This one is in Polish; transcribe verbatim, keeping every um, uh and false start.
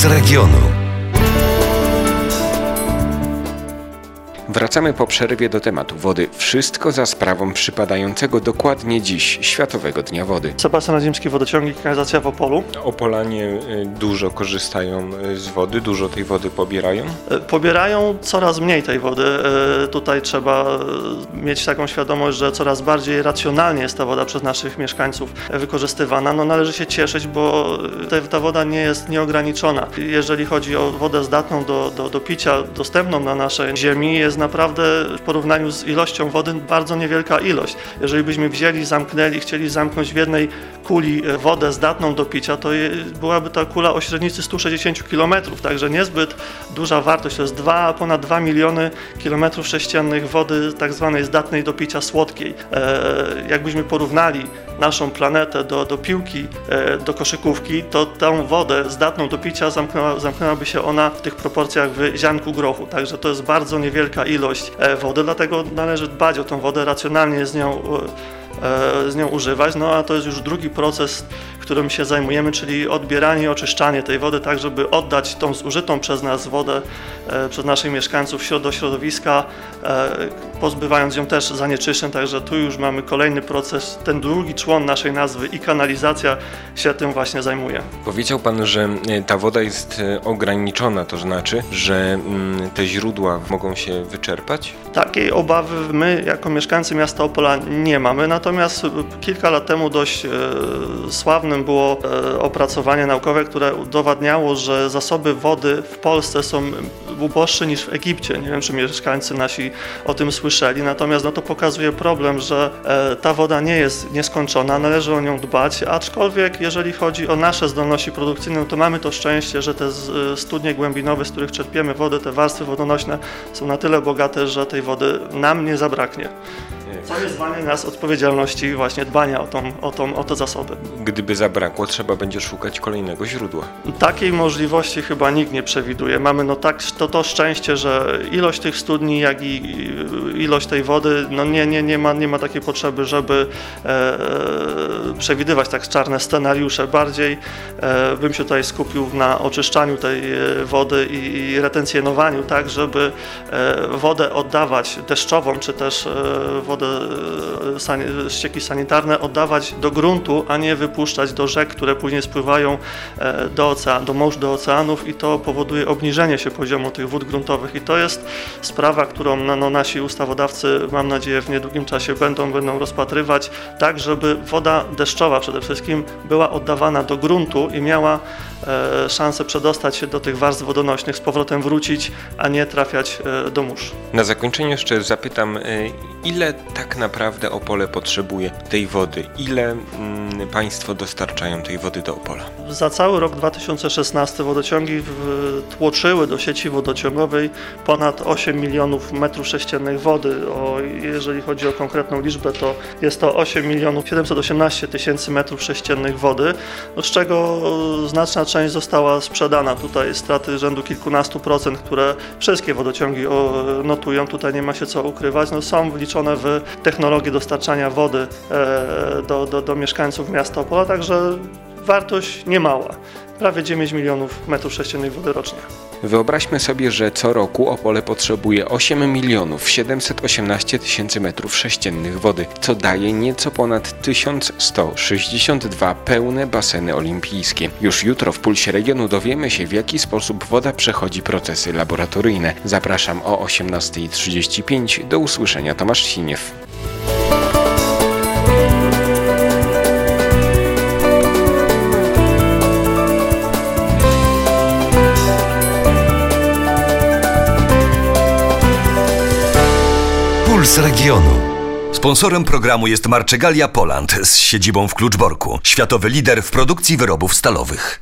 Puls regionu. Wracamy po przerwie do tematu wody. Wszystko za sprawą przypadającego dokładnie dziś Światowego Dnia Wody. Sebastian Nadziemski, Wodociągi i Kanalizacja w Opolu. Opolanie dużo korzystają z wody, dużo tej wody pobierają? Pobierają coraz mniej tej wody. Tutaj trzeba mieć taką świadomość, że coraz bardziej racjonalnie jest ta woda przez naszych mieszkańców wykorzystywana. No, należy się cieszyć, bo ta woda nie jest nieograniczona. Jeżeli chodzi o wodę zdatną do, do, do picia, dostępną na naszej ziemi, jest naprawdę w porównaniu z ilością wody bardzo niewielka ilość. Jeżeli byśmy wzięli, zamknęli, chcieli zamknąć w jednej kuli wodę zdatną do picia, to je, byłaby ta kula o średnicy stu sześćdziesięciu kilometrów, także niezbyt duża wartość. To jest dwa, ponad dwa miliony kilometrów sześciennych wody tak zwanej zdatnej do picia słodkiej. E, jakbyśmy porównali naszą planetę do, do piłki, e, do koszykówki, to tą wodę zdatną do picia zamknęła, zamknęłaby się ona w tych proporcjach w ziarnku grochu. Także to jest bardzo niewielka ilość wody, dlatego należy dbać o tą wodę, racjonalnie z nią, z nią używać. No a to jest już drugi proces, którym się zajmujemy, czyli odbieranie i oczyszczanie tej wody, tak żeby oddać tą zużytą przez nas wodę, przez naszych mieszkańców do środowiska, pozbywając ją też zanieczyszczeń. Także tu już mamy kolejny proces, ten drugi człon naszej nazwy i kanalizacja się tym właśnie zajmuje. Powiedział Pan, że ta woda jest ograniczona, to znaczy, że te źródła mogą się wyczerpać? Takiej obawy my jako mieszkańcy miasta Opola nie mamy, natomiast kilka lat temu dość e, sławnym było e, opracowanie naukowe, które udowadniało, że zasoby wody w Polsce są uboższe niż w Egipcie. Nie wiem, czy mieszkańcy nasi o tym słyszeli, natomiast no, to pokazuje problem, że e, ta woda nie jest nieskończona, należy o nią dbać, aczkolwiek jeżeli chodzi o nasze zdolności produkcyjne, no, to mamy to szczęście, że te studnie głębinowe, z których czerpiemy wodę, te warstwy wodonośne są na tyle bogate, że tej wody nam nie zabraknie. Co nie zwalnia nas odpowiedzialności właśnie dbania o, tą, o, tą, o te zasoby. Gdyby zabrakło, trzeba będzie szukać kolejnego źródła. Takiej możliwości chyba nikt nie przewiduje. Mamy no tak, to, to szczęście, że ilość tych studni, jak i ilość tej wody, no nie, nie, nie, ma, nie ma takiej potrzeby, żeby e, przewidywać tak czarne scenariusze. Bardziej e, bym się tutaj skupił na oczyszczaniu tej wody i, i retencjonowaniu, tak, żeby e, wodę oddawać deszczową, czy też e, wodę ścieki sanitarne oddawać do gruntu, a nie wypuszczać do rzek, które później spływają do oceanu, do morz, do oceanów i to powoduje obniżenie się poziomu tych wód gruntowych i to jest sprawa, którą no, nasi ustawodawcy, mam nadzieję, w niedługim czasie będą, będą rozpatrywać, tak żeby woda deszczowa przede wszystkim była oddawana do gruntu i miała e, szansę przedostać się do tych warstw wodonośnych, z powrotem wrócić, a nie trafiać e, do mórz. Na zakończenie jeszcze zapytam, ile tak naprawdę Opole potrzebuje tej wody? Ile mm, Państwo dostarczają tej wody do Opola? Za cały rok dwa tysiące szesnasty wodociągi wtłoczyły do sieci wodociągowej ponad osiem milionów metrów sześciennych wody. O, jeżeli chodzi o konkretną liczbę, to jest to osiem milionów siedemset osiemnaście tysięcy metrów sześciennych wody, no, z czego znaczna część została sprzedana. Tutaj straty rzędu kilkunastu procent, które wszystkie wodociągi notują. Tutaj nie ma się co ukrywać. No, są wliczone w technologię dostarczania wody do, do, do mieszkańców miasta Opola, także wartość niemała. Prawie dziewięć milionów metrów sześciennych wody rocznie. Wyobraźmy sobie, że co roku Opole potrzebuje osiem milionów siedemset osiemnaście tysięcy metrów sześciennych wody, co daje nieco ponad tysiąc sto sześćdziesiąt dwa pełne baseny olimpijskie. Już jutro w Pulsie Regionu dowiemy się, w jaki sposób woda przechodzi procesy laboratoryjne. Zapraszam o osiemnasta trzydzieści pięć. Do usłyszenia. Tomasz Siniew. Puls regionu. Sponsorem programu jest Marczegalia Poland z siedzibą w Kluczborku, światowy lider w produkcji wyrobów stalowych.